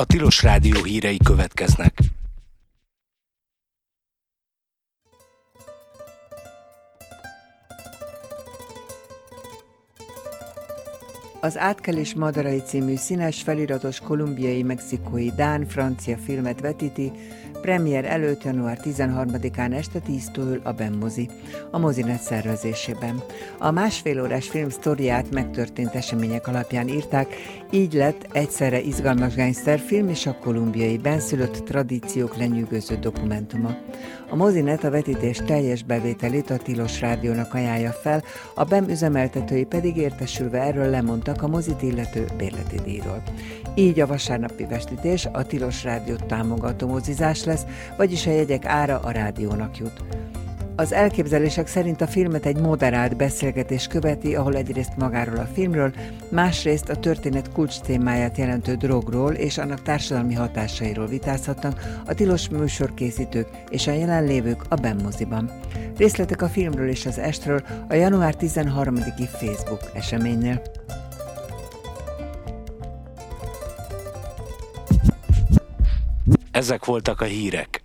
A Tilos Rádió hírei következnek. Az Átkelés madarai című színes, feliratos kolumbiai, mexikói, dán, francia filmet vetíti, premier előtt január 13-án este 10-től a BEM mozi, a Mozinet szervezésében. A másfél órás film sztoriát megtörtént események alapján írták, így lett egyszerre izgalmas gangsterfilm és a kolumbiai benszülött tradíciók lenyűgöző dokumentuma. A Mozinet a vetítés teljes bevételét a Tilos Rádiónak ajánlja fel, a BEM üzemeltetői pedig értesülve erről lemondtak a mozit illető bérleti díjról. Így a vasárnapi festítés a Tilos Rádiót támogató mozizás lesz, vagyis a jegyek ára a rádiónak jut. Az elképzelések szerint a filmet egy moderált beszélgetés követi, ahol egyrészt magáról a filmről, másrészt a történet kulcs témáját jelentő drogról és annak társadalmi hatásairól vitázhatnak a tilos műsorkészítők és a jelenlévők a BEM moziban. Részletek a filmről és az estről a január 13-i Facebook eseménynél. Ezek voltak a hírek.